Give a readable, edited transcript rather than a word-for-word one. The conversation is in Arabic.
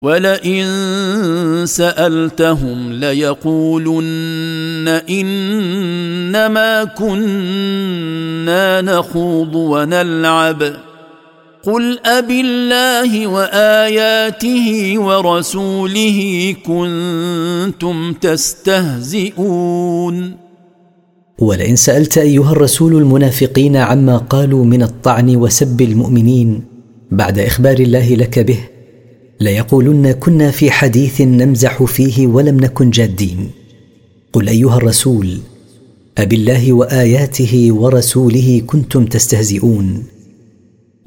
ولئن سألتهم ليقولن إنما كنا نخوض ونلعب قل أبالله وآياته ورسوله كنتم تستهزئون. ولئن سألت أيها الرسول المنافقين عما قالوا من الطعن وسب المؤمنين بعد إخبار الله لك به ليقولن كنا في حديث نمزح فيه ولم نكن جادين. قل أيها الرسول أبالله وآياته ورسوله كنتم تستهزئون.